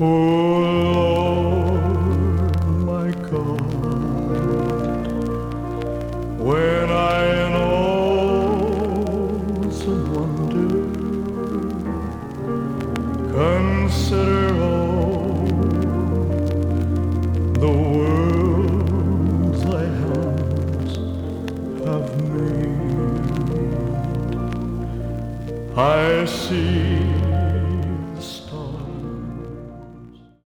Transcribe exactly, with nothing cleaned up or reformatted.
Lord, my God, when I in awesome wonder consider all the worlds thy hands have made, I see